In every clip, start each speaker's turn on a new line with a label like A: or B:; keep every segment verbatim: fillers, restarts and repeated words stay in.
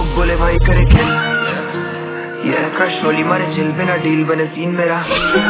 A: लोग बोले भाई करे किल, ये क्रश रोली मारे चिल बिना डील बने सीन मेरा,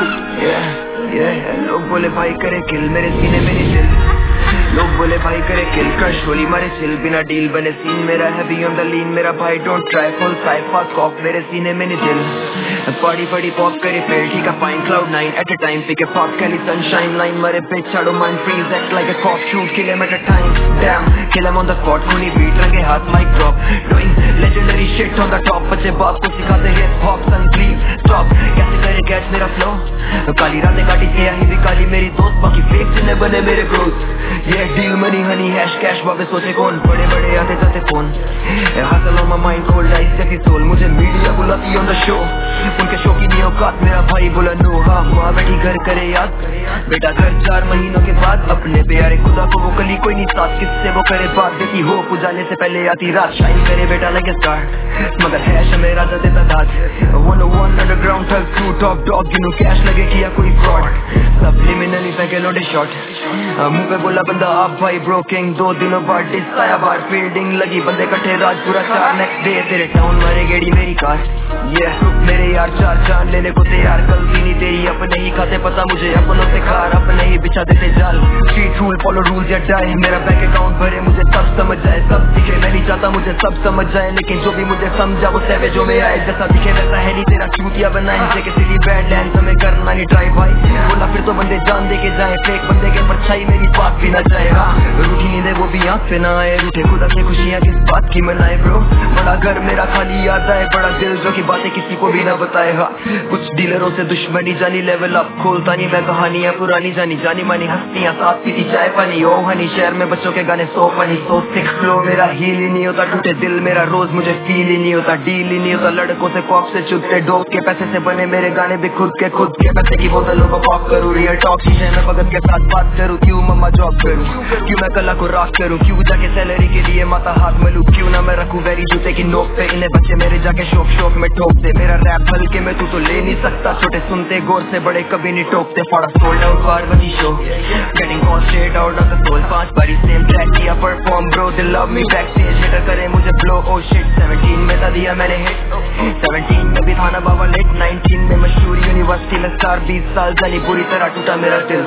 A: ये ये लोग बोले भाई करे किल मेरे सीने में नहीं दिल, लोग बोले भाई करे किल क्रश रोली मारे चिल बिना डील बने सीन मेरा, हैवी ऑन द लीन मेरा भाई डोंट ट्राई फुल साइफा कॉक मेरे सीने में नहीं दिल, पड़ी पड़ी पॉप करे फेल ठीक है fine cloud nine at a time pick a pop कैली सनशाइन लाइन मरे पे चाड़ो mind freeze act like a cop shoot kill him at a time damn kill him on the spot खूनी beat रंगे हाथ mic drop doing legendary shit on the top, बच्चे बाप को सिखाते hip hop son please stop, कैसे करे catch मेरा फ्लो, काली रातें काटी स्याही भी काली मेरी दोस्त, बाकी फेक जिन्हें बने मेरे ब्रोस, ये deal money honey hash cash वापस सोचे कौन, बड़े बड़े आते जाते फोन, हासिल on my mind cold ice जैसी सोल, मुझे मीडिया बुलाती ऑन द शो, उनके शो की नहीं औकात मेरा भाई बोला नो, हाँ माँ बैठी घर करे याद बेटा घर चार महीनों के बाद, अपने प्यारे खुदा को वो कली कोई नहीं साथ, किससे वो करे बात देती हो उजाले से पहले आती रात, शाइन करे बेटा लाइक अ स्टार मगर हैश मेरा राजा देता दाद, one o one underground thug to top dog you know cash लगे किया कोई फ्रॉड, सब्लिमिनली फेंके लोडे शॉट, मुंह पे बोला बंदा आप भाई ब्रो किंग, दो दिनों बाद डिस आया बार फील्डिंग लगी बंदे कट्ठे राजपुरा चार, नेक्स्ट डे तेरे टाउन मारे गेड़ी मेरी कार, ये रुक मेरे यार चार जान लेने को तैयार, गलती नहीं तेरी अपने ही खाते पता मुझे अपनों से खार, अपने ही बिछा देते जाल, स्ट्रीट रूल फॉलो रूल्स या डाई, मेरा बैंक अकाउंट भरे मुझे सब समझ जाए, सब दिखे मैं नहीं चाहता मुझे सब समझ जाए, लेकिन जो भी मुझे समझा वो सैवेजों में आए, जैसा दिखे वैसा है नहीं तेरा चूतिया बनाए, जैसे किसी बैड लैंड हमें करना नहीं ट्राई भाई, बोला फिर तो बंदे जान दे के जाए, फेक बंदे के परछाई मेरी बात भी ना जाए, हाँ रूठी नींदे वो भी आँख पे ना आए, रूठे खुदा की खुशियाँ किस बात की मनाए ब्रो, बड़ा घर मेरा खाली याद आए, बड़ा दिल जो की बातें किसी को भी ना बताए, हाँ कुछ डीलरों से दुश्मनी जानी लेवल अप खोलता नहीं मैं कहानियां पुरानी जानी जानी मानी हस्तियां साथ पीती चाय पानी, ओ हनी शहर में बच्चों के गाने सो पानी, सो सिक फ्लो मेरा हील ही नहीं होता, टूटे दिल मेरा रोज मुझे फील ही नहीं होता, डील ही नहीं होता, लड़कों से कॉप से चुपते डोप के पैसे से बने मेरे गाने भी खुद के खुद के पैसे की बोतलों को पॉप करूँ, रियल टॉक शीशे में भगत के साथ बात करूँ, क्यों मम्मा जॉब करूँ, क्यों मैं कला को रॉक करूँ, क्यों जाके सैलरी के लिए माता हाथ मलूं, क्यों ना मैं रखूँ वेरी जूते की नोक पे, इन्हें बच्चे मेरे जाके शौक शौक में ठोक दे, मेरा रैप हल्के में तू तो ले नहीं सकता, छोटे सुनते गौर से बड़े कभी नहीं टोकते, फाड़ा sold out Parvati show getting call straight out of the soul, पांच बारी सेम ट्रैक किया perform bro they love me back stage hitter करे मुझे ब्लो ओ शिट, सेवनटीन में था दिया मैंने हिट, सेवनटीन में भी था ना बाबा लेट, नाइनटीन में मशहूर यूनिवर्सिटी में स्टार, बीस साल जानी बुरी तरह टूटा मेरा दिल,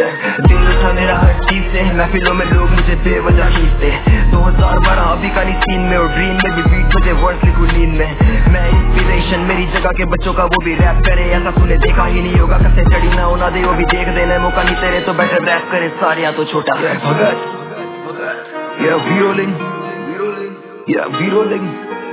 A: दिल उठा मेरा हर चीज से, महफिलों में लोग मुझे बेवजह खींचते, दो हजार बारह अभी का नहीं सीन में और ड्रीम में भी बीट मुझे वर्ड्स लिखूं नींद में, मैं इंस्पिरेशन मेरी जगह के बच्चों का वो भी रैप करे, ऐसा तूने देखा ही नहीं होगा, कसे चढ़ी ना होना दे वो भी देख देना मौका नहीं तेरे तो बेटर रैप करे सारे या तो छोटा भगत, yeah we rolling, yeah we rolling